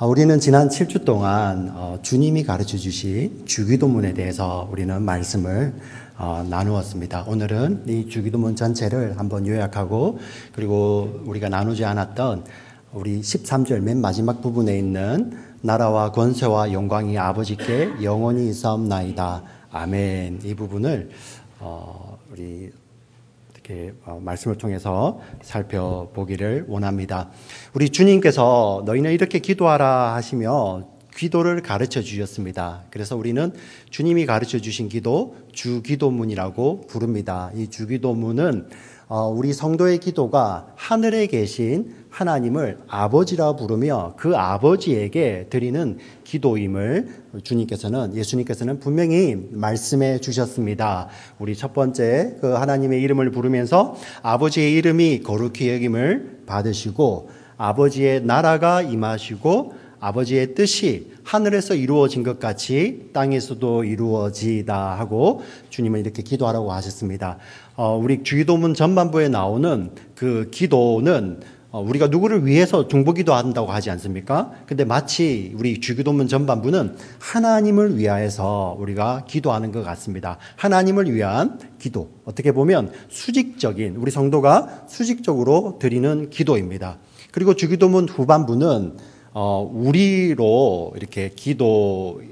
우리는 지난 7주 동안 주님이 가르쳐 주신 주기도문에 대해서 우리는 말씀을 나누었습니다. 오늘은 이 주기도문 전체를 한번 요약하고 그리고 우리가 나누지 않았던 우리 13절 맨 마지막 부분에 있는 나라와 권세와 영광이 아버지께 영원히 있사옵나이다. 아멘. 이 부분을 우리 이렇게 말씀을 통해서 살펴보기를 원합니다. 우리 주님께서 너희는 이렇게 기도하라 하시며 기도를 가르쳐 주셨습니다. 그래서 우리는 주님이 가르쳐 주신 기도 주기도문이라고 부릅니다. 이 주기도문은 우리 성도의 기도가 하늘에 계신 하나님을 아버지라 부르며 그 아버지에게 드리는 기도임을 예수님께서는 분명히 말씀해 주셨습니다. 우리 첫 번째 그 하나님의 이름을 부르면서 아버지의 이름이 거룩히 여김을 받으시고 아버지의 나라가 임하시고 아버지의 뜻이 하늘에서 이루어진 것 같이 땅에서도 이루어지다 하고 주님은 이렇게 기도하라고 하셨습니다. 우리 주기도문 전반부에 나오는 그 기도는 우리가 누구를 위해서 중보기도 한다고 하지 않습니까? 근데 마치 우리 주기도문 전반부는 하나님을 위하여서 우리가 기도하는 것 같습니다. 하나님을 위한 기도. 어떻게 보면 수직적인, 우리 성도가 수직적으로 드리는 기도입니다. 그리고 주기도문 후반부는 우리로 이렇게 기도하는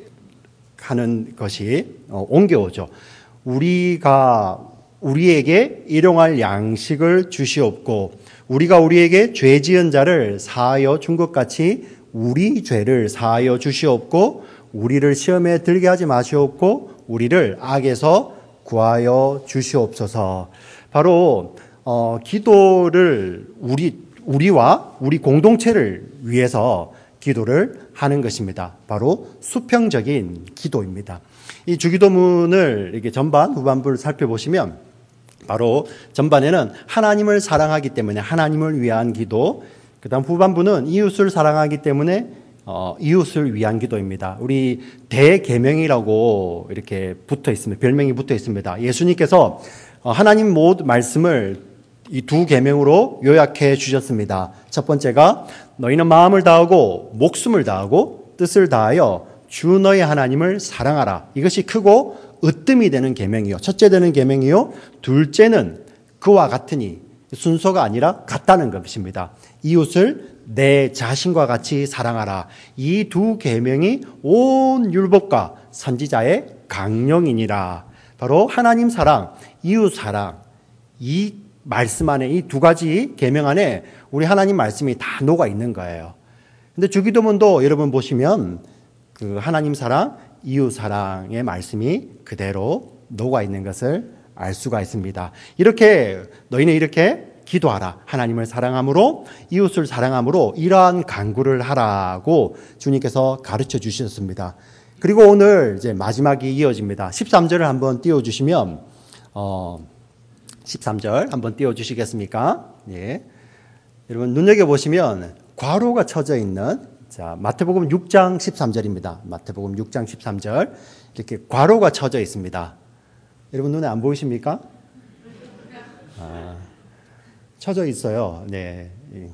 것이 옮겨오죠. 우리에게 일용할 양식을 주시옵고 우리가 우리에게 죄 지은 자를 사하여 준 것 같이 우리 죄를 사하여 주시옵고 우리를 시험에 들게 하지 마시옵고 우리를 악에서 구하여 주시옵소서. 바로 기도를 우리와 우리 공동체를 위해서 기도를 하는 것입니다. 바로 수평적인 기도입니다. 이 주기도문을 이렇게 전반 후반부를 살펴보시면 바로 전반에는 하나님을 사랑하기 때문에 하나님을 위한 기도, 그다음 후반부는 이웃을 사랑하기 때문에 이웃을 위한 기도입니다. 우리 대계명이라고 이렇게 붙어 있습니다. 별명이 붙어 있습니다. 예수님께서 하나님 모든 말씀을 이 두 계명으로 요약해 주셨습니다. 첫 번째가 너희는 마음을 다하고 목숨을 다하고 뜻을 다하여 주 너희 하나님을 사랑하라. 이것이 크고 으뜸이 되는 계명이요. 첫째 되는 계명이요. 둘째는 그와 같으니 순서가 아니라 같다는 것입니다. 이웃을 내 자신과 같이 사랑하라. 이 두 계명이 온 율법과 선지자의 강령이니라. 바로 하나님 사랑, 이웃 사랑, 이 말씀 안에 이 두 가지 계명 안에 우리 하나님 말씀이 다 녹아 있는 거예요. 근데 주기도문도 여러분 보시면 그 하나님 사랑, 이웃 사랑의 말씀이 그대로 녹아 있는 것을 알 수가 있습니다. 너희는 이렇게 기도하라. 하나님을 사랑함으로 이웃을 사랑함으로 이러한 간구를 하라고 주님께서 가르쳐 주셨습니다. 그리고 오늘 이제 마지막이 이어집니다. 13절을 한번 띄워 주시면 13절 한번 띄워 주시겠습니까? 예. 여러분 눈여겨 보시면 괄호가 쳐져 있는 마태복음 6장 13절입니다. 마태복음 6장 13절 이렇게 괄호가 쳐져 있습니다. 여러분 눈에 안 보이십니까? 쳐져 있어요. 네.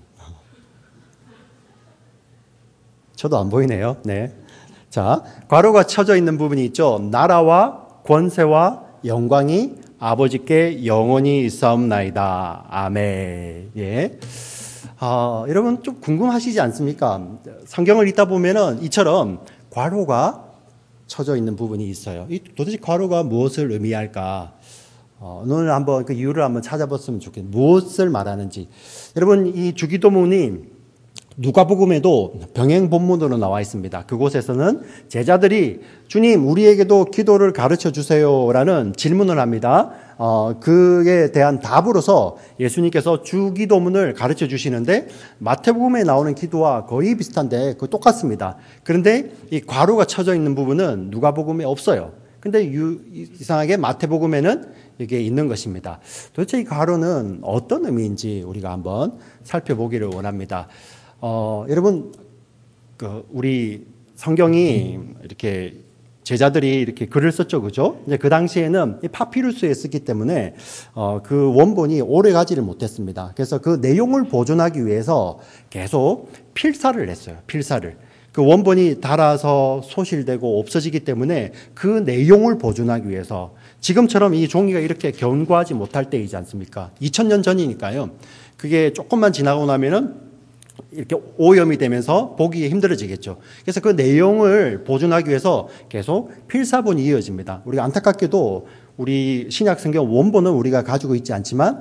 저도 안 보이네요. 네. 자, 괄호가 쳐져 있는 부분이 있죠. 나라와 권세와 영광이 아버지께 영원히 있사옵나이다. 아멘. 예. 여러분 좀 궁금하시지 않습니까? 성경을 읽다 보면은 이처럼 괄호가 쳐져 있는 부분이 있어요. 도대체 괄호가 무엇을 의미할까? 오늘 한번 그 이유를 한번 찾아봤으면 좋겠어요. 무엇을 말하는지. 여러분 이 주기도문이 누가복음에도 병행 본문으로 나와 있습니다. 그곳에서는 제자들이 주님 우리에게도 기도를 가르쳐 주세요라는 질문을 합니다. 그에 대한 답으로서 예수님께서 주기도문을 가르쳐 주시는데 마태복음에 나오는 기도와 거의 비슷한데 그 똑같습니다. 그런데 이 괄호가 쳐져 있는 부분은 누가복음에 없어요. 근데 이상하게 마태복음에는 이게 있는 것입니다. 도대체 이 괄호는 어떤 의미인지 우리가 한번 살펴보기를 원합니다. 여러분, 우리 성경이 이렇게 제자들이 이렇게 글을 썼죠, 그죠? 이제 그 당시에는 이 파피루스에 쓰기 때문에 그 원본이 오래 가지를 못했습니다. 그래서 그 내용을 보존하기 위해서 계속 필사를 했어요. 필사를. 그 원본이 닳아서 소실되고 없어지기 때문에 그 내용을 보존하기 위해서 지금처럼 이 종이가 이렇게 견고하지 못할 때이지 않습니까? 2000년 전이니까요. 그게 조금만 지나고 나면은 이렇게 오염이 되면서 보기 힘들어지겠죠. 그래서 그 내용을 보존하기 위해서 계속 필사본이 이어집니다. 우리가 안타깝게도 우리 신약 성경 원본은 우리가 가지고 있지 않지만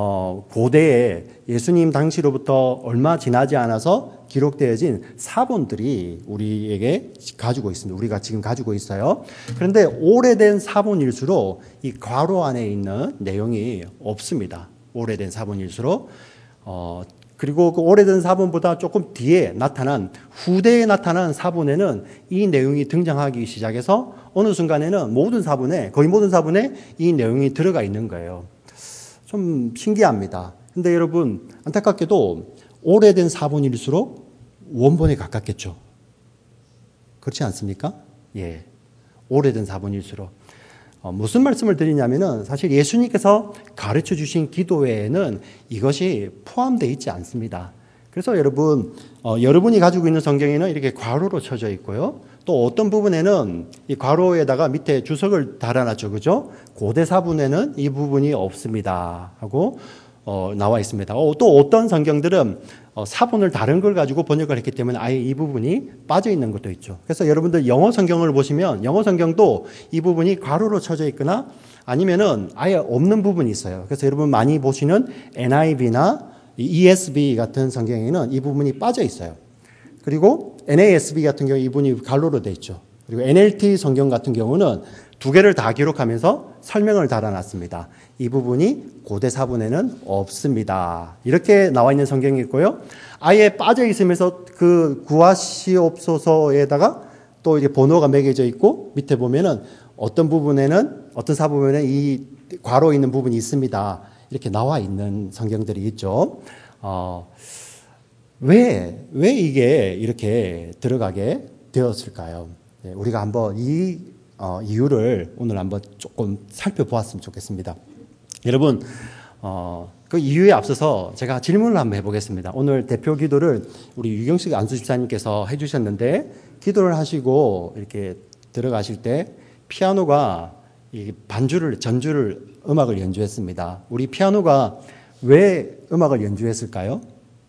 고대에 예수님 당시로부터 얼마 지나지 않아서 기록되어진 사본들이 우리에게 가지고 있습니다. 우리가 지금 가지고 있어요. 그런데 오래된 사본일수록 이 괄호 안에 있는 내용이 없습니다. 오래된 사본일수록 그리고 그 오래된 사본보다 조금 뒤에 나타난 후대에 나타난 사본에는 이 내용이 등장하기 시작해서 어느 순간에는 거의 모든 사본에 이 내용이 들어가 있는 거예요. 좀 신기합니다. 근데 여러분 안타깝게도 오래된 사본일수록 원본에 가깝겠죠. 그렇지 않습니까? 예, 오래된 사본일수록. 무슨 말씀을 드리냐면은 사실 예수님께서 가르쳐 주신 기도회에는 이것이 포함되어 있지 않습니다. 그래서 여러분이 가지고 있는 성경에는 이렇게 괄호로 쳐져 있고요. 또 어떤 부분에는 이 괄호에다가 밑에 주석을 달아놨죠. 그죠? 고대 사본에는 이 부분이 없습니다. 하고 나와 있습니다. 또 어떤 성경들은 사본을 다른 걸 가지고 번역을 했기 때문에 아예 이 부분이 빠져 있는 것도 있죠. 그래서 여러분들 영어 성경을 보시면 영어 성경도 이 부분이 괄호로 쳐져 있거나 아니면은 아예 없는 부분이 있어요. 그래서 여러분 많이 보시는 NIV나 ESV 같은 성경에는 이 부분이 빠져 있어요. 그리고 NASB 같은 경우 이 부분이 괄호로 되어 있죠. 그리고 NLT 성경 같은 경우는 두 개를 다 기록하면서 설명을 달아놨습니다. 이 부분이 고대 사본에는 없습니다. 이렇게 나와 있는 성경이 있고요. 아예 빠져 있으면서 그 구하시옵소서에다가 또 이게 번호가 매겨져 있고 밑에 보면은 어떤 사본에는 이 괄호 있는 부분이 있습니다. 이렇게 나와 있는 성경들이 있죠. 왜 이게 이렇게 들어가게 되었을까요? 네, 우리가 한번 이 이유를 오늘 한번 조금 살펴보았으면 좋겠습니다. 여러분, 그 이유에 앞서서 제가 질문을 한번 해보겠습니다. 오늘 대표 기도를 우리 유경식 안수집사님께서 해주셨는데, 기도를 하시고 이렇게 들어가실 때 피아노가 전주를 음악을 연주했습니다. 우리 피아노가 왜 음악을 연주했을까요?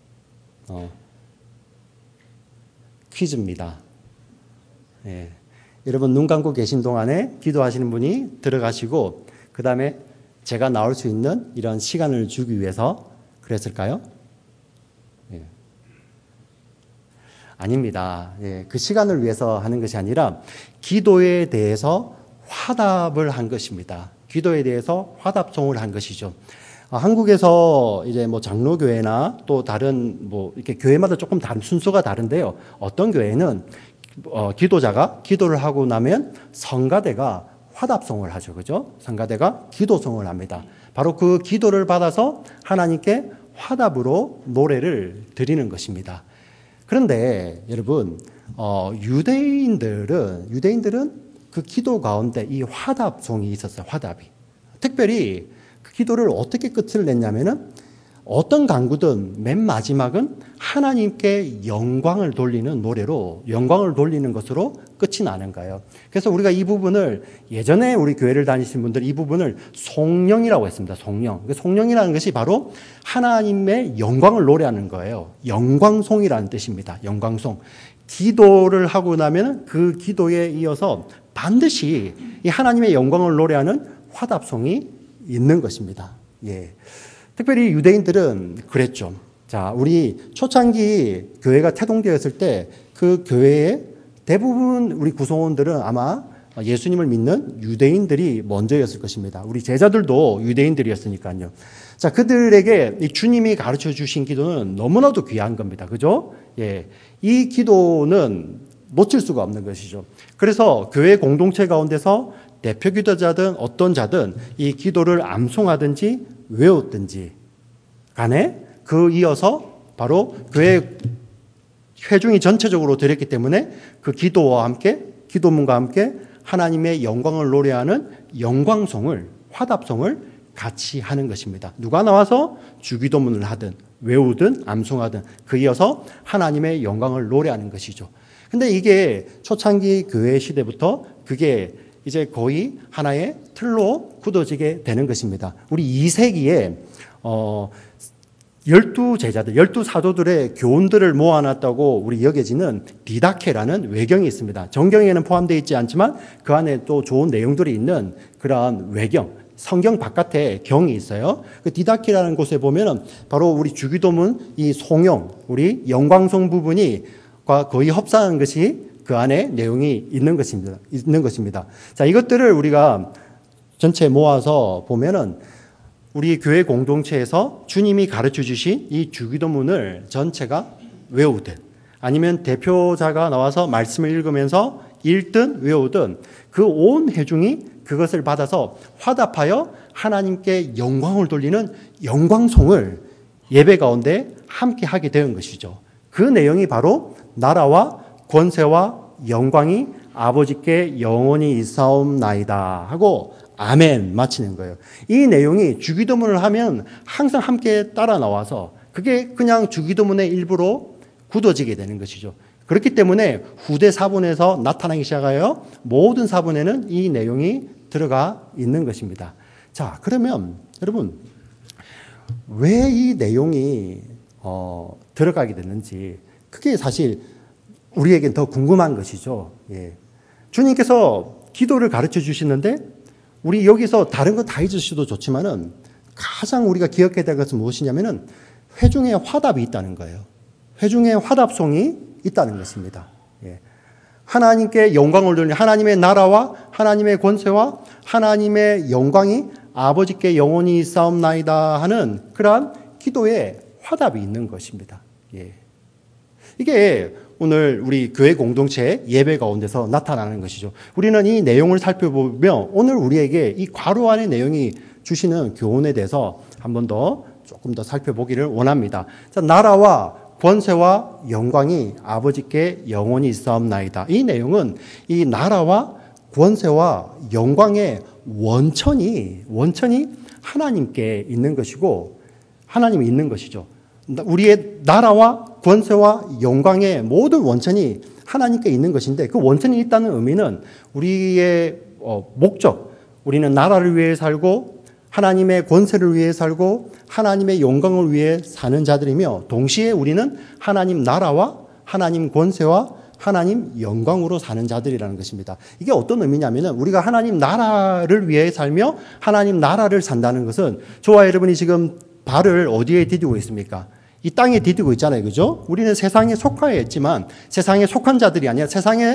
퀴즈입니다. 예. 여러분 눈 감고 계신 동안에 기도하시는 분이 들어가시고 그 다음에 제가 나올 수 있는 이런 시간을 주기 위해서 그랬을까요? 예. 아닙니다. 예. 그 시간을 위해서 하는 것이 아니라 기도에 대해서 화답을 한 것입니다. 기도에 대해서 화답송을 한 것이죠. 한국에서 이제 뭐 장로교회나 또 다른 이렇게 교회마다 조금 다른 순서가 다른데요. 어떤 교회는 기도자가 기도를 하고 나면 성가대가 화답송을 하죠. 그죠? 성가대가 기도송을 합니다. 바로 그 기도를 받아서 하나님께 화답으로 노래를 드리는 것입니다. 그런데 여러분, 유대인들은 그 기도 가운데 이 화답송이 있었어요. 화답이. 특별히 그 기도를 어떻게 끝을 냈냐면은 어떤 강구든 맨 마지막은 하나님께 영광을 돌리는 노래로 영광을 돌리는 것으로 끝이 나는 거예요. 그래서 우리가 이 부분을 예전에 우리 교회를 다니신 분들 이 부분을 송영이라고 했습니다. 송영. 송영이라는 것이 바로 하나님의 영광을 노래하는 거예요. 영광송이라는 뜻입니다. 영광송. 기도를 하고 나면 그 기도에 이어서 반드시 이 하나님의 영광을 노래하는 화답송이 있는 것입니다. 예. 특별히 유대인들은 그랬죠. 자, 우리 초창기 교회가 태동되었을 때 그 교회의 대부분 우리 구성원들은 아마 예수님을 믿는 유대인들이 먼저였을 것입니다. 우리 제자들도 유대인들이었으니까요. 자, 그들에게 이 주님이 가르쳐 주신 기도는 너무나도 귀한 겁니다. 그죠? 예. 이 기도는 놓칠 수가 없는 것이죠. 그래서 교회 공동체 가운데서 대표 기도자든 어떤 자든 이 기도를 암송하든지 외웠든지 간에 그 이어서 바로 교회 회중이 전체적으로 드렸기 때문에 그 기도와 함께 기도문과 함께 하나님의 영광을 노래하는 영광송을 화답송을 같이 하는 것입니다. 누가 나와서 주기도문을 하든 외우든 암송하든 그 이어서 하나님의 영광을 노래하는 것이죠. 근데 이게 초창기 교회 시대부터 그게 이제 거의 하나의 틀로 굳어지게 되는 것입니다. 우리 2세기에 12제자들, 12사도들의 교훈들을 모아놨다고 우리 여겨지는 디다케라는 외경이 있습니다. 정경에는 포함되어 있지 않지만 그 안에 또 좋은 내용들이 있는 그러한 외경, 성경 바깥에 경이 있어요. 그 디다케라는 곳에 보면은 바로 우리 주기도문 이 송영, 우리 영광송 부분이 거의 흡사한 것이 그 안에 내용이 있는 것입니다. 자, 이것들을 우리가 전체 모아서 보면은 우리 교회 공동체에서 주님이 가르쳐 주신 이 주기도문을 전체가 외우든 아니면 대표자가 나와서 말씀을 읽으면서 읽든 외우든 그 온 회중이 그것을 받아서 화답하여 하나님께 영광을 돌리는 영광송을 예배 가운데 함께 하게 된 것이죠. 그 내용이 바로 나라와 권세와 영광이 아버지께 영원히 있사옵나이다 하고 아멘 마치는 거예요. 이 내용이 주기도문을 하면 항상 함께 따라 나와서 그게 그냥 주기도문의 일부로 굳어지게 되는 것이죠. 그렇기 때문에 후대 사본에서 나타나기 시작하여 모든 사본에는 이 내용이 들어가 있는 것입니다. 자, 그러면 여러분 왜 이 내용이 들어가게 됐는지 그게 사실 우리에겐 더 궁금한 것이죠. 예. 주님께서 기도를 가르쳐 주시는데 우리 여기서 다른 거 다 잊으셔도 좋지만은 가장 우리가 기억해야 될 것은 무엇이냐면은 회중의 화답이 있다는 거예요. 회중의 화답송이 있다는 것입니다. 예. 하나님께 영광을 돌리는 하나님의 나라와 하나님의 권세와 하나님의 영광이 아버지께 영원히 있사옵나이다 하는 그러한 기도의 화답이 있는 것입니다. 예. 이게 오늘 우리 교회 공동체 예배 가운데서 나타나는 것이죠. 우리는 이 내용을 살펴보며 오늘 우리에게 이 괄호 안의 내용이 주시는 교훈에 대해서 한 번 더 조금 더 살펴보기를 원합니다. 자, 나라와 권세와 영광이 아버지께 영원히 있사옵나이다. 이 내용은 이 나라와 권세와 영광의 원천이 하나님께 있는 것이고 하나님이 있는 것이죠. 우리의 나라와 권세와 영광의 모든 원천이 하나님께 있는 것인데 그 원천이 있다는 의미는 우리의 목적, 우리는 나라를 위해 살고 하나님의 권세를 위해 살고 하나님의 영광을 위해 사는 자들이며 동시에 우리는 하나님 나라와 하나님 권세와 하나님 영광으로 사는 자들이라는 것입니다. 이게 어떤 의미냐면은 우리가 하나님 나라를 위해 살며 하나님 나라를 산다는 것은 저와 여러분이 지금 발을 어디에 디디고 있습니까? 이 땅에 디디고 있잖아요. 그죠? 우리는 세상에 속하여 있지만 세상에 속한 자들이 아니라 세상에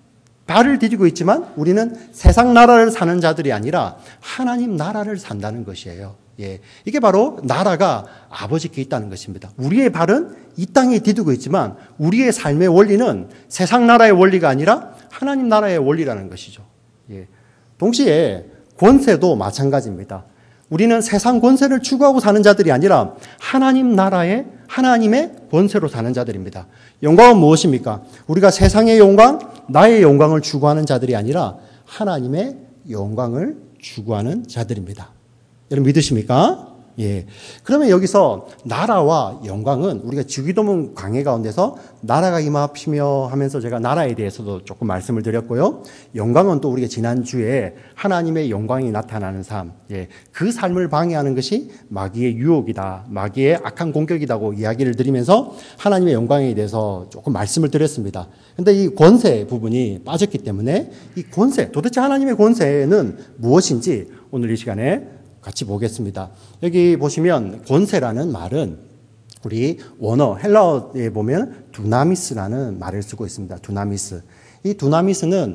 발을 디디고 있지만 우리는 세상 나라를 사는 자들이 아니라 하나님 나라를 산다는 것이에요. 예. 이게 바로 나라가 아버지께 있다는 것입니다. 우리의 발은 이 땅에 디디고 있지만 우리의 삶의 원리는 세상 나라의 원리가 아니라 하나님 나라의 원리라는 것이죠. 예. 동시에 권세도 마찬가지입니다. 우리는 세상 권세를 추구하고 사는 자들이 아니라 하나님 나라의 하나님의 권세로 사는 자들입니다. 영광은 무엇입니까? 우리가 세상의 영광, 나의 영광을 추구하는 자들이 아니라 하나님의 영광을 추구하는 자들입니다. 여러분 믿으십니까? 예. 그러면 여기서 나라와 영광은 우리가 주기도문 강해 가운데서 나라가 임하시며 하면서 제가 나라에 대해서도 조금 말씀을 드렸고요. 영광은 또 우리가 지난주에 하나님의 영광이 나타나는 삶, 예. 그 삶을 방해하는 것이 마귀의 유혹이다. 마귀의 악한 공격이라고 이야기를 드리면서 하나님의 영광에 대해서 조금 말씀을 드렸습니다. 근데 이 권세 부분이 빠졌기 때문에 이 권세, 도대체 하나님의 권세는 무엇인지 오늘 이 시간에 같이 보겠습니다. 여기 보시면 권세라는 말은 우리 원어 헬라어에 보면 두나미스라는 말을 쓰고 있습니다. 두나미스. 이 두나미스는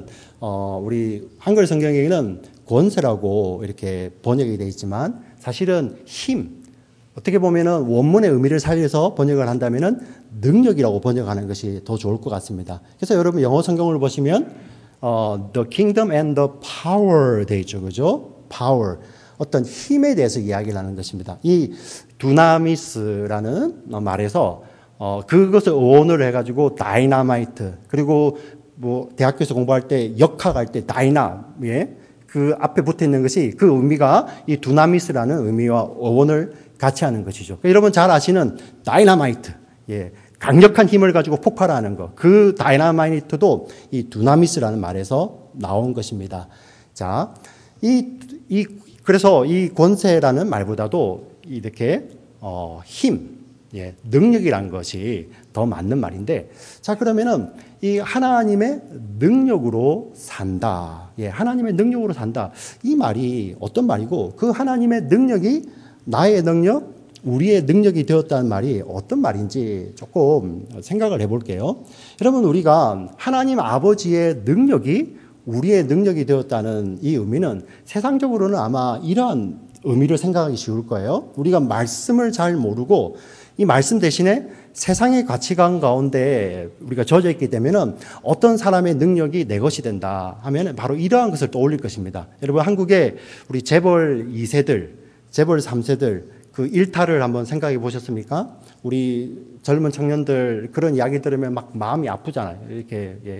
우리 한글 성경에는 권세라고 이렇게 번역이 되어 있지만 사실은 힘. 어떻게 보면은 원문의 의미를 살려서 번역을 한다면은 능력이라고 번역하는 것이 더 좋을 것 같습니다. 그래서 여러분 영어 성경을 보시면 the kingdom and the power 되어 있죠, 그죠? power. 어떤 힘에 대해서 이야기를 하는 것입니다. 이 두나미스라는 말에서 그것을 어원을 해가지고 다이나마이트 그리고 뭐 대학교에서 공부할 때 역학할 때 다이나 예? 그 앞에 붙어 있는 것이 그 의미가 이 두나미스라는 의미와 어원을 같이 하는 것이죠. 여러분 잘 아시는 다이너마이트, 예, 강력한 힘을 가지고 폭발하는 것. 그 다이너마이트도 이 두나미스라는 말에서 나온 것입니다. 자, 그래서 이 권세라는 말보다도 이렇게 힘, 예, 능력이란 것이 더 맞는 말인데, 자, 그러면은 이 하나님의 능력으로 산다. 예, 하나님의 능력으로 산다. 이 말이 어떤 말이고, 그 하나님의 능력이 나의 능력, 우리의 능력이 되었다는 말이 어떤 말인지 조금 생각을 해볼게요. 여러분, 우리가 하나님 아버지의 능력이 우리의 능력이 되었다는 이 의미는 세상적으로는 아마 이러한 의미를 생각하기 쉬울 거예요. 우리가 말씀을 잘 모르고 이 말씀 대신에 세상의 가치관 가운데 우리가 젖어 있기 때문에 어떤 사람의 능력이 내 것이 된다 하면 바로 이러한 것을 떠올릴 것입니다. 여러분, 한국에 우리 재벌 2세들, 재벌 3세들 그 일탈을 한번 생각해 보셨습니까? 우리 젊은 청년들 그런 이야기 들으면 막 마음이 아프잖아요. 이렇게, 예.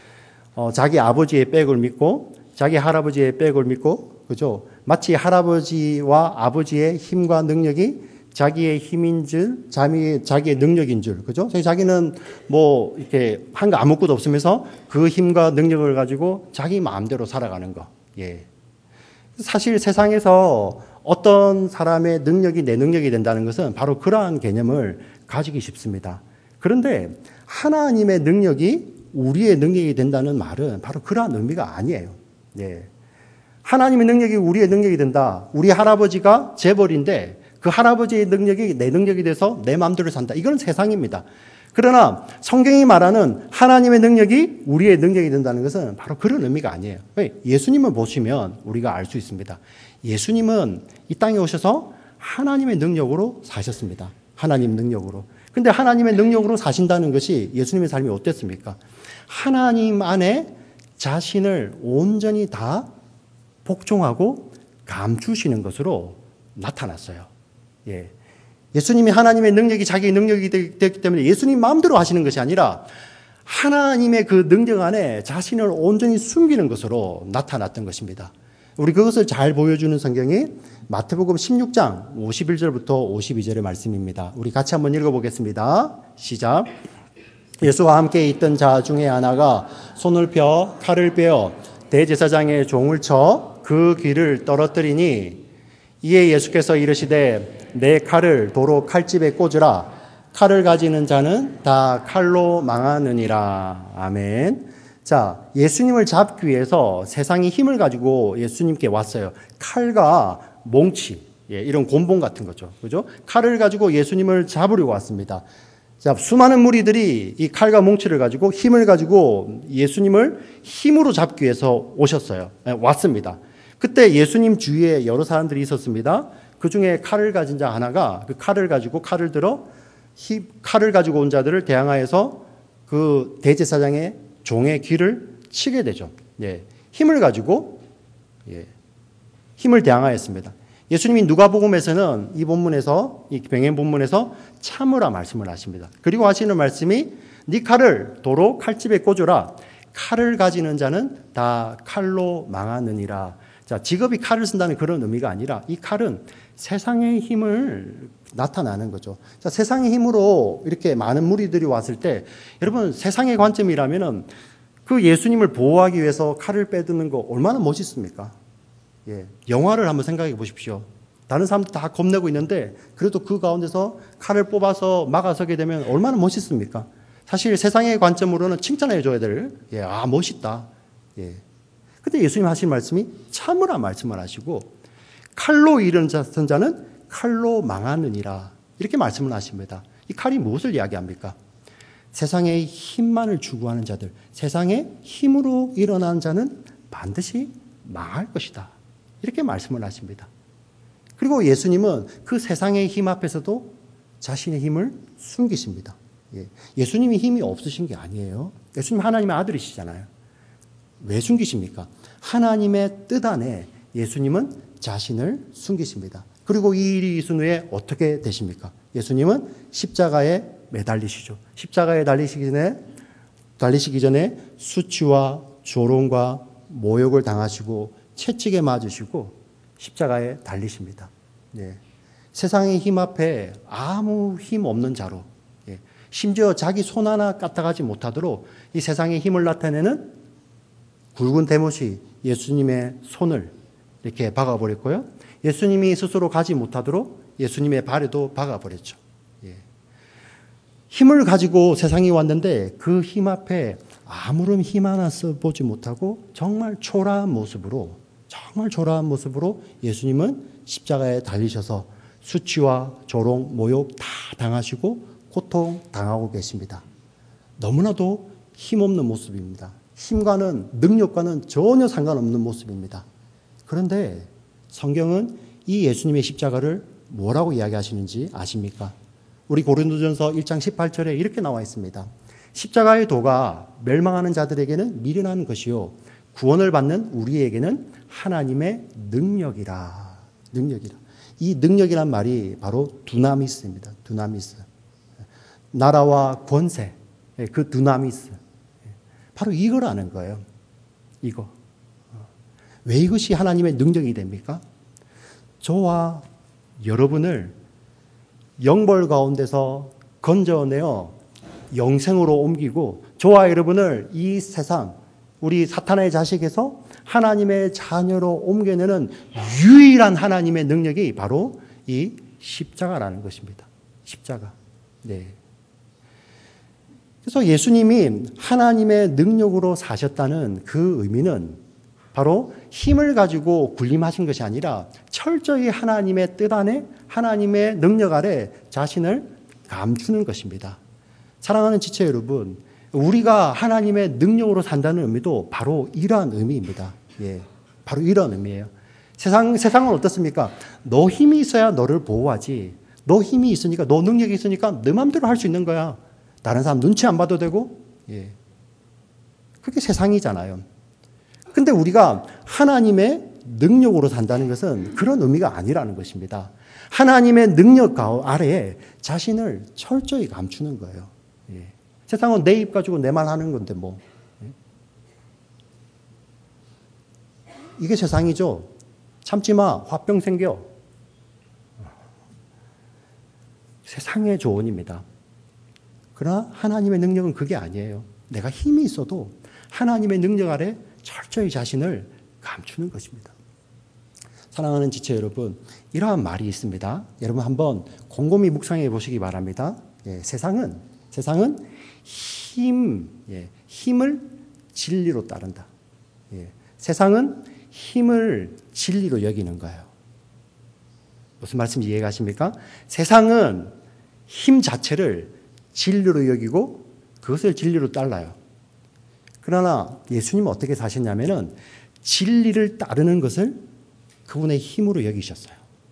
자기 아버지의 백을 믿고 자기 할아버지의 백을 믿고, 그죠? 마치 할아버지와 아버지의 힘과 능력이 자기의 힘인 줄, 자기의 능력인 줄, 그죠? 자기는 뭐 이렇게 한 거 아무것도 없으면서 그 힘과 능력을 가지고 자기 마음대로 살아가는 거. 예. 사실 세상에서 어떤 사람의 능력이 내 능력이 된다는 것은 바로 그러한 개념을 가지기 쉽습니다. 그런데 하나님의 능력이 우리의 능력이 된다는 말은 바로 그러한 의미가 아니에요. 예. 하나님의 능력이 우리의 능력이 된다. 우리 할아버지가 재벌인데 그 할아버지의 능력이 내 능력이 돼서 내 마음대로 산다. 이건 세상입니다. 그러나 성경이 말하는 하나님의 능력이 우리의 능력이 된다는 것은 바로 그런 의미가 아니에요. 예수님을 보시면 우리가 알 수 있습니다. 예수님은 이 땅에 오셔서 하나님의 능력으로 사셨습니다. 하나님 능력으로. 근데 하나님의 능력으로 사신다는 것이 예수님의 삶이 어땠습니까? 하나님 안에 자신을 온전히 다 복종하고 감추시는 것으로 나타났어요. 예. 예수님이 하나님의 능력이 자기의 능력이 됐기 때문에 예수님 마음대로 하시는 것이 아니라 하나님의 그 능력 안에 자신을 온전히 숨기는 것으로 나타났던 것입니다. 우리 그것을 잘 보여주는 성경이 마태복음 16장 51절부터 52절의 말씀입니다. 우리 같이 한번 읽어보겠습니다. 시작. 예수와 함께 있던 자 중에 하나가 손을 펴 칼을 빼어 대제사장의 종을 쳐 그 귀를 떨어뜨리니 이에 예수께서 이르시되 내 칼을 도로 칼집에 꽂으라. 칼을 가지는 자는 다 칼로 망하느니라. 아멘. 자, 예수님을 잡기 위해서 세상이 힘을 가지고 예수님께 왔어요. 칼과 몽치, 예, 이런 곤봉 같은 거죠. 그죠? 칼을 가지고 예수님을 잡으려고 왔습니다. 자, 수많은 무리들이 이 칼과 몽치를 가지고 힘을 가지고 예수님을 힘으로 잡기 위해서 오셨어요. 왔습니다. 그때 예수님 주위에 여러 사람들이 있었습니다. 그 중에 칼을 가진 자 하나가 그 칼을 가지고 칼을 들어 칼을 가지고 온 자들을 대항하여서 그 대제사장의 종의 귀를 치게 되죠. 예, 힘을 가지고, 예, 힘을 대항하였습니다. 예수님이 누가복음에서는 이 본문에서, 이 병행 본문에서 참으라 말씀을 하십니다. 그리고 하시는 말씀이 네 칼을 도로 칼집에 꽂으라. 칼을 가지는 자는 다 칼로 망하느니라. 자, 직업이 칼을 쓴다는 그런 의미가 아니라 이 칼은 세상의 힘을 나타나는 거죠. 자, 세상의 힘으로 이렇게 많은 무리들이 왔을 때 여러분 세상의 관점이라면은 그 예수님을 보호하기 위해서 칼을 빼드는 거 얼마나 멋있습니까? 예, 영화를 한번 생각해 보십시오. 다른 사람들 다 겁내고 있는데 그래도 그 가운데서 칼을 뽑아서 막아서게 되면 얼마나 멋있습니까? 사실 세상의 관점으로는 칭찬해 줘야 될, 예, 아, 멋있다. 예. 근데 예수님 하신 말씀이 참으라 말씀을 하시고 칼로 잃은 자는 칼로 망하느니라. 이렇게 말씀을 하십니다. 이 칼이 무엇을 이야기합니까? 세상의 힘만을 추구하는 자들, 세상의 힘으로 일어난 자는 반드시 망할 것이다. 이렇게 말씀을 하십니다. 그리고 예수님은 그 세상의 힘 앞에서도 자신의 힘을 숨기십니다. 예. 예수님이 힘이 없으신 게 아니에요. 예수님 하나님의 아들이시잖아요. 왜 숨기십니까? 하나님의 뜻 안에 예수님은 자신을 숨기십니다. 그리고 이 일이 있은 후에 어떻게 되십니까? 예수님은 십자가에 매달리시죠. 십자가에 달리시기 전에 수치와 조롱과 모욕을 당하시고 채찍에 맞으시고 십자가에 달리십니다. 예. 세상의 힘 앞에 아무 힘 없는 자로, 심지어 자기 손 하나 까딱하지 못하도록 이 세상의 힘을 나타내는 굵은 대못이 예수님의 손을 이렇게 박아버렸고요. 예수님이 스스로 가지 못하도록 예수님의 발에도 박아버렸죠. 힘을 가지고 세상에 왔는데 그 힘 앞에 아무런 힘 하나 써보지 못하고 정말 초라한 모습으로 예수님은 십자가에 달리셔서 수치와 조롱, 모욕 다 당하시고 고통당하고 계십니다. 너무나도 힘없는 모습입니다. 힘과는, 능력과는 전혀 상관없는 모습입니다. 그런데 성경은 이 예수님의 십자가를 뭐라고 이야기하시는지 아십니까? 우리 고린도전서 1장 18절에 이렇게 나와 있습니다. 십자가의 도가 멸망하는 자들에게는 미련한 것이요 구원을 받는 우리에게는 하나님의 능력이라. 이 능력이란 말이 바로 두나미스입니다. 두나미스. 나라와 권세, 그 두나미스. 바로 이거라는 거예요. 이거. 왜 이것이 하나님의 능력이 됩니까? 저와 여러분을 영벌 가운데서 건져내어 영생으로 옮기고 저와 여러분을 이 세상, 우리 사탄의 자식에서 하나님의 자녀로 옮겨내는 유일한 하나님의 능력이 바로 이 십자가라는 것입니다. 십자가. 네. 그래서 예수님이 하나님의 능력으로 사셨다는 그 의미는 바로 힘을 가지고 군림하신 것이 아니라 철저히 하나님의 뜻 안에 하나님의 능력 아래 자신을 감추는 것입니다. 사랑하는 지체 여러분, 우리가 하나님의 능력으로 산다는 의미도 바로 이러한 의미입니다. 바로 이런 의미예요. 세상은 어떻습니까? 너 힘이 있어야 너를 보호하지. 너 힘이 있으니까, 너 능력이 있으니까 너 마음대로 할 수 있는 거야. 다른 사람 눈치 안 봐도 되고. 그게 세상이잖아요. 근데 우리가 하나님의 능력으로 산다는 것은 그런 의미가 아니라는 것입니다. 하나님의 능력 아래에 자신을 철저히 감추는 거예요. 세상은 내 입 가지고 내 말 하는 건데 뭐. 이게 세상이죠. 참지 마. 화병 생겨. 세상의 조언입니다. 그러나 하나님의 능력은 그게 아니에요. 내가 힘이 있어도 하나님의 능력 아래 철저히 자신을 감추는 것입니다. 사랑하는 지체 여러분, 이러한 말이 있습니다. 여러분 한번 곰곰이 묵상해 보시기 바랍니다. 세상은 힘을 진리로 따른다. 세상은 힘을 진리로 여기는 거예요. 무슨 말씀인지 이해가십니까? 세상은 힘 자체를 진리로 여기고 그것을 진리로 따라요. 그러나 예수님은 어떻게 사셨냐면은 진리를 따르는 것을 그분의 힘으로 여기셨어요.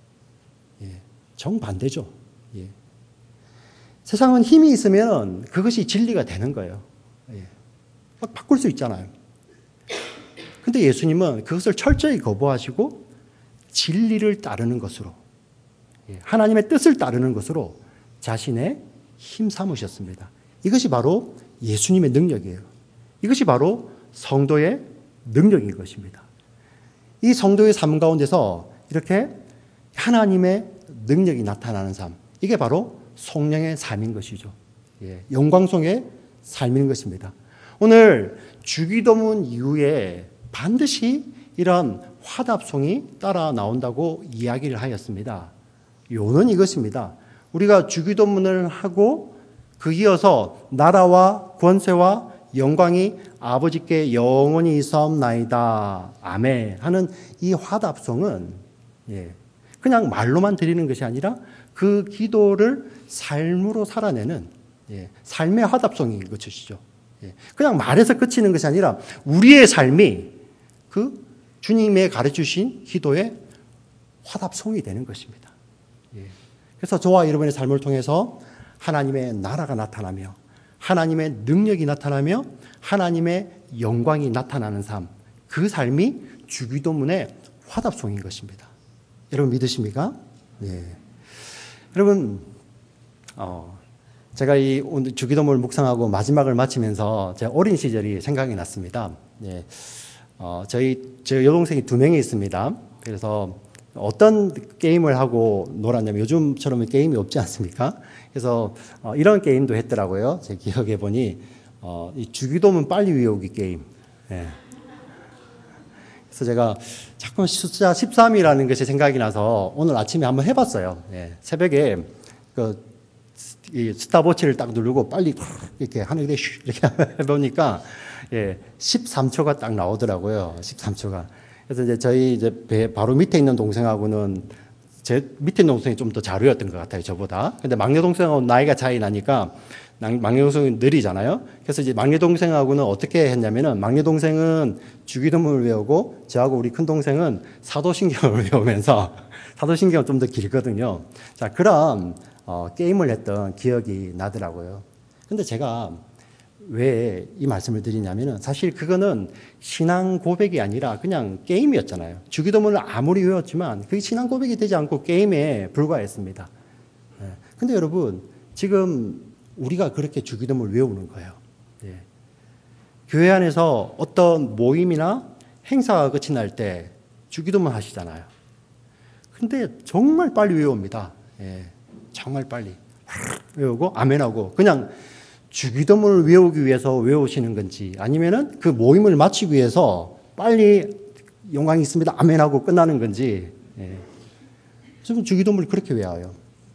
정반대죠. 세상은 힘이 있으면 그것이 진리가 되는 거예요. 막 바꿀 수 있잖아요. 근데 예수님은 그것을 철저히 거부하시고 진리를 따르는 것으로, 하나님의 뜻을 따르는 것으로 자신의 힘 삼으셨습니다. 이것이 바로 예수님의 능력이에요. 이것이 바로 성도의 능력인 것입니다. 이 성도의 삶 가운데서 이렇게 하나님의 능력이 나타나는 삶, 이게 바로 성령의 삶인 것이죠. 영광송의 삶인 것입니다. 오늘 주기도문 이후에 반드시 이런 화답송이 따라 나온다고 이야기를 하였습니다. 요는 이것입니다. 우리가 주기도문을 하고 그 이어서 나라와 권세와 영광이 아버지께 영원히 있사옵나이다. 아멘. 하는 이 화답송은 그냥 말로만 드리는 것이 아니라 그 기도를 삶으로 살아내는 삶의 화답송인 것이죠. 그냥 말해서 그치는 것이 아니라 우리의 삶이 그 주님의 가르치신 기도의 화답송이 되는 것입니다. 그래서 저와 여러분의 삶을 통해서 하나님의 나라가 나타나며 하나님의 능력이 나타나며 하나님의 영광이 나타나는 삶, 그 삶이 주기도문의 화답송인 것입니다. 여러분 믿으십니까? 여러분, 제가 이 오늘 주기도문을 묵상하고 마지막을 마치면서 제 어린 시절이 생각이 났습니다. 제 여동생이 2명이 있습니다. 그래서 어떤 게임을 하고 놀았냐면 요즘처럼 게임이 없지 않습니까? 그래서 이런 게임도 했더라고요. 제 기억해 보니 이 주기도문 빨리 외우기 게임. 예. 그래서 제가 자꾸 숫자 13이라는 것이 생각이 나서 오늘 아침에 한번 해봤어요. 예. 새벽에 이 스탑워치를 딱 누르고 빨리 이렇게 하늘에 이렇게 해보니까 13초가 딱 나오더라고요. 13초가. 그래서 이제 저희 배 바로 밑에 있는 동생하고는 제 밑에 있는 동생이 좀 더 잘 외웠던 것 같아요, 저보다. 근데 막내 동생하고 나이가 차이 나니까 막내 동생이 느리잖아요. 그래서 이제 막내 동생하고는 어떻게 했냐면은 막내 동생은 주기도문을 외우고 저하고 우리 큰 동생은 사도신경을 외우면서 사도신경은 좀 더 길거든요. 자, 그런 게임을 했던 기억이 나더라고요. 근데 제가 왜 이 말씀을 드리냐면은 사실 그거는 신앙 고백이 아니라 그냥 게임이었잖아요. 주기도문을 아무리 외웠지만 그게 신앙 고백이 되지 않고 게임에 불과했습니다. 근데 여러분, 지금 우리가 그렇게 주기도문을 외우는 거예요. 예. 교회 안에서 어떤 모임이나 행사가 끝이 날 때 주기도문 하시잖아요. 근데 정말 빨리 외웁니다. 예. 정말 빨리 외우고 아멘하고 그냥 주기도문을 외우기 위해서 외우시는 건지 아니면은 그 모임을 마치기 위해서 빨리 영광이 있습니다 아멘하고 끝나는 건지. 지금 주기도문을 그렇게 외워요.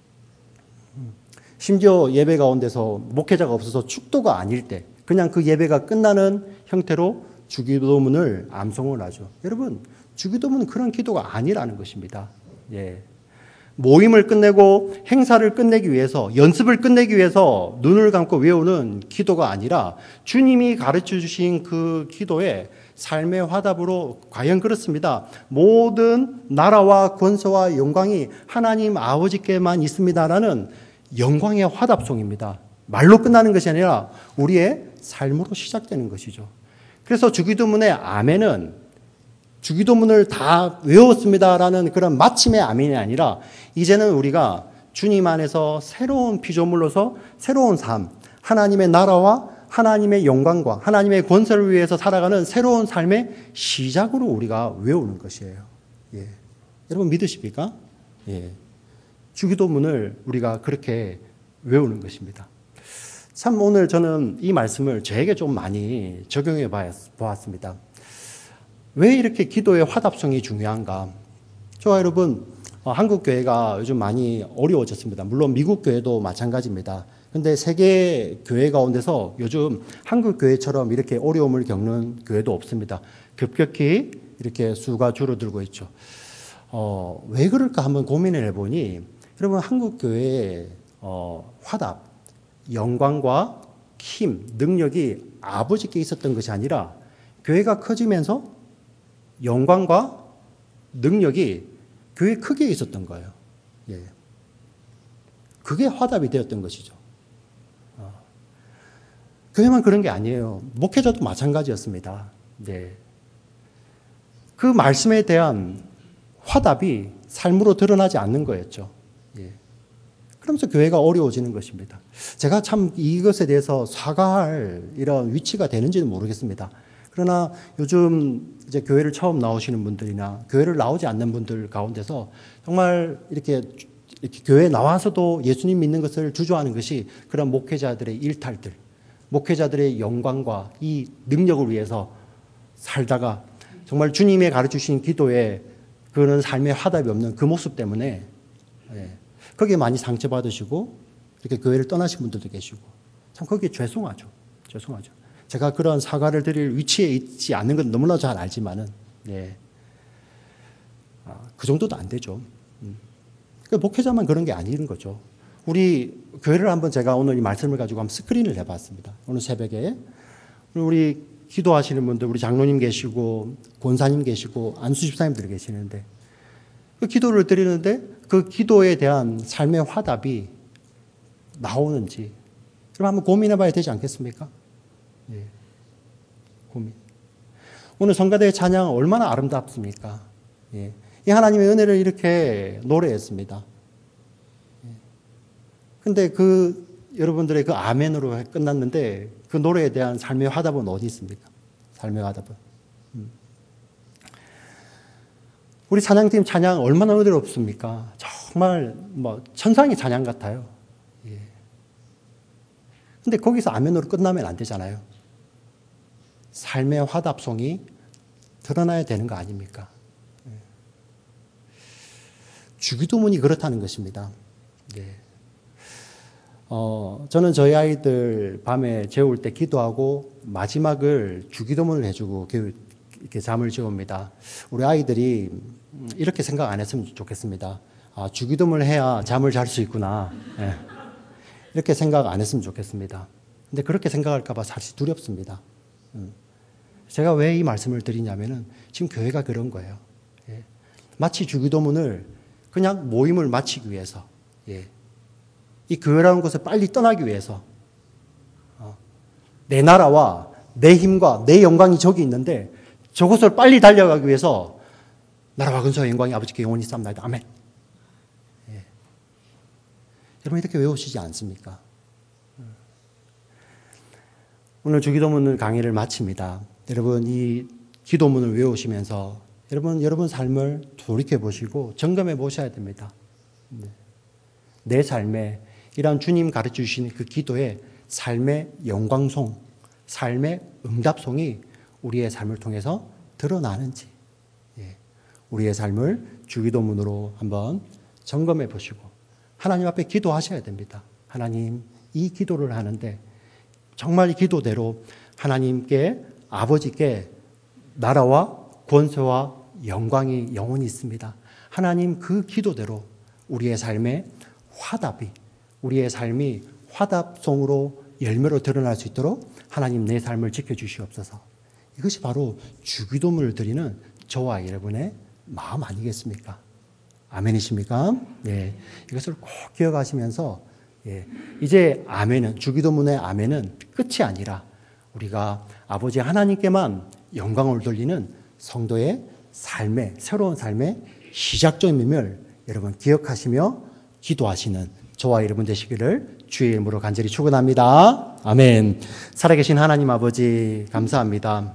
심지어 예배 가운데서 목회자가 없어서 축도가 아닐 때 그냥 그 예배가 끝나는 형태로 주기도문을 암송을 하죠. 여러분, 주기도문은 그런 기도가 아니라는 것입니다. 예. 모임을 끝내고 행사를 끝내기 위해서, 연습을 끝내기 위해서 눈을 감고 외우는 기도가 아니라 주님이 가르쳐 주신 그 기도에 삶의 화답으로 과연 그렇습니다. 모든 나라와 권세와 영광이 하나님 아버지께만 있습니다라는 영광의 화답송입니다. 말로 끝나는 것이 아니라 우리의 삶으로 시작되는 것이죠. 그래서 주기도문의 아멘은 주기도문을 다 외웠습니다라는 그런 마침의 아멘이 아니라 이제는 우리가 주님 안에서 새로운 피조물로서 새로운 삶, 하나님의 나라와 하나님의 영광과 하나님의 권세를 위해서 살아가는 새로운 삶의 시작으로 우리가 외우는 것이에요. 예. 여러분 믿으십니까? 예. 주기도문을 우리가 그렇게 외우는 것입니다. 참 오늘 저는 이 말씀을 저에게 좀 많이 적용해 보았습니다. 왜 이렇게 기도의 화답성이 중요한가? 저와 여러분, 한국 교회가 요즘 많이 어려워졌습니다. 물론 미국 교회도 마찬가지입니다. 근데 세계 교회 가운데서 요즘 한국 교회처럼 이렇게 어려움을 겪는 교회도 없습니다. 급격히 이렇게 수가 줄어들고 있죠. 왜 그럴까 한번 고민을 해보니, 여러분 한국 교회의 화답, 영광과 힘, 능력이 아버지께 있었던 것이 아니라 교회가 커지면서 영광과 능력이 교회 크기에 있었던 거예요. 예. 그게 화답이 되었던 것이죠. 교회만 그런 게 아니에요. 목회자도 마찬가지였습니다. 네. 그 말씀에 대한 화답이 삶으로 드러나지 않는 거였죠. 예. 그러면서 교회가 어려워지는 것입니다. 제가 참 이것에 대해서 사과할 이런 위치가 되는지는 모르겠습니다. 그러나 요즘 이제 교회를 처음 나오시는 분들이나 교회를 나오지 않는 분들 가운데서 정말 이렇게 교회에 나와서도 예수님 믿는 것을 주저하는 것이 그런 목회자들의 일탈들, 목회자들의 영광과 이 능력을 위해서 살다가 정말 주님의 가르치신 기도에 그런 삶의 화답이 없는 그 모습 때문에 거기에 많이 상처받으시고 이렇게 교회를 떠나신 분들도 계시고 참 거기에 죄송하죠. 죄송하죠. 제가 그런 사과를 드릴 위치에 있지 않는 건 너무나 잘 알지만은, 그 정도도 안 되죠. 목회자만 그런 게 아닌 거죠. 우리 교회를 한번 제가 오늘 이 말씀을 가지고 한번 스크린을 해봤습니다. 오늘 새벽에. 우리 기도하시는 분들, 우리 장로님 계시고, 권사님 계시고, 안수 집사님들 계시는데, 그 기도를 드리는데 그 기도에 대한 삶의 화답이 나오는지, 그럼 한번 고민해 봐야 되지 않겠습니까? 예. 고민. 오늘 성가대의 찬양 얼마나 아름답습니까? 예. 이 하나님의 은혜를 이렇게 노래했습니다. 근데 여러분들의 그 아멘으로 끝났는데 그 노래에 대한 삶의 화답은 어디 있습니까? 삶의 화답은. 우리 찬양팀 찬양 얼마나 은혜롭습니까? 정말 천상의 찬양 같아요. 예. 근데 거기서 아멘으로 끝나면 안 되잖아요. 삶의 화답송이 드러나야 되는 거 아닙니까? 예. 주기도문이 그렇다는 것입니다. 예. 저는 저희 아이들 밤에 재울 때 기도하고 마지막을 주기도문을 해주고 이렇게 잠을 재웁니다. 우리 아이들이 이렇게 생각 안 했으면 좋겠습니다. 아, 주기도문을 해야 잠을 잘 수 있구나. 예. 이렇게 생각 안 했으면 좋겠습니다. 근데 그렇게 생각할까봐 사실 두렵습니다. 제가 왜 이 말씀을 드리냐면은 지금 교회가 그런 거예요. 예. 마치 주기도문을 그냥 모임을 마치기 위해서, 예. 이 교회라는 곳에 빨리 떠나기 위해서, 내 나라와 내 힘과 내 영광이 저기 있는데 저곳을 빨리 달려가기 위해서 나라와 근소와 영광이 아버지께 영원히 쌓옵나이다. 아멘. 예. 여러분 이렇게 외우시지 않습니까? 오늘 주기도문을 강의를 마칩니다. 여러분 이 기도문을 외우시면서 여러분 삶을 돌이켜보시고 점검해 보셔야 됩니다. 내 삶에 이런 주님 가르쳐 주신 그 기도의 삶의 영광송, 삶의 응답송이 우리의 삶을 통해서 드러나는지, 예. 우리의 삶을 주기도문으로 한번 점검해 보시고 하나님 앞에 기도하셔야 됩니다. 하나님, 이 기도를 하는데 정말 이 기도대로 하나님께, 아버지께 나라와 권세와 영광이 영원히 있습니다. 하나님 그 기도대로 우리의 삶의 화답이, 우리의 삶이 화답송으로 열매로 드러날 수 있도록 하나님 내 삶을 지켜주시옵소서. 이것이 바로 주기도문을 드리는 저와 여러분의 마음 아니겠습니까? 아멘이십니까? 네, 이것을 꼭 기억하시면서, 예, 이제 아멘은, 주기도문의 아멘은 끝이 아니라 우리가 아버지 하나님께만 영광을 돌리는 성도의 삶의, 새로운 삶의 시작점임을 여러분 기억하시며 기도하시는 저와 여러분 되시기를 주의 이름으로 간절히 축원합니다. 아멘. 살아계신 하나님 아버지 감사합니다.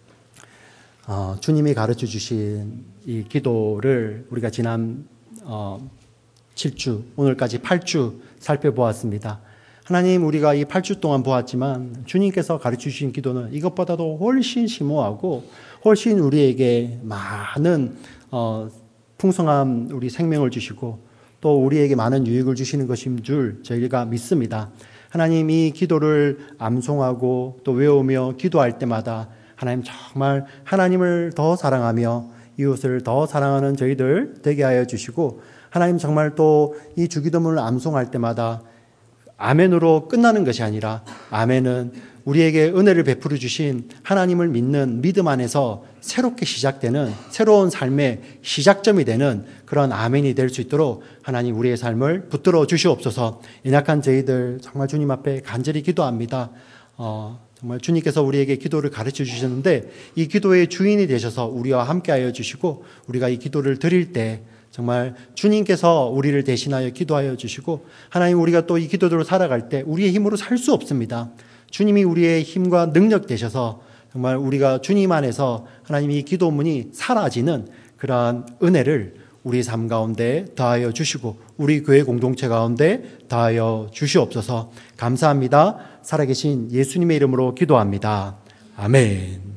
주님이 가르쳐 주신 이 기도를 우리가 지난 7주, 오늘까지 8주 살펴보았습니다. 하나님, 우리가 이 8주 동안 보았지만 주님께서 가르쳐 주신 기도는 이것보다도 훨씬 심오하고 훨씬 우리에게 많은 풍성한 우리 생명을 주시고 또 우리에게 많은 유익을 주시는 것인 줄 저희가 믿습니다. 하나님, 이 기도를 암송하고 또 외우며 기도할 때마다 하나님 정말 하나님을 더 사랑하며 이웃을 더 사랑하는 저희들 되게 하여 주시고, 하나님 정말 또 이 주기도문을 암송할 때마다 아멘으로 끝나는 것이 아니라 아멘은 우리에게 은혜를 베풀어 주신 하나님을 믿는 믿음 안에서 새롭게 시작되는 새로운 삶의 시작점이 되는 그런 아멘이 될 수 있도록 하나님 우리의 삶을 붙들어 주시옵소서. 연약한 저희들 정말 주님 앞에 간절히 기도합니다. 정말 주님께서 우리에게 기도를 가르쳐 주셨는데 이 기도의 주인이 되셔서 우리와 함께하여 주시고, 우리가 이 기도를 드릴 때 정말 주님께서 우리를 대신하여 기도하여 주시고, 하나님 우리가 또 이 기도대로 살아갈 때 우리의 힘으로 살 수 없습니다. 주님이 우리의 힘과 능력 되셔서 정말 우리가 주님 안에서 하나님이 이 기도문이 사라지는 그러한 은혜를 우리 삶 가운데 더하여 주시고 우리 교회 공동체 가운데 더하여 주시옵소서. 감사합니다. 살아계신 예수님의 이름으로 기도합니다. 아멘.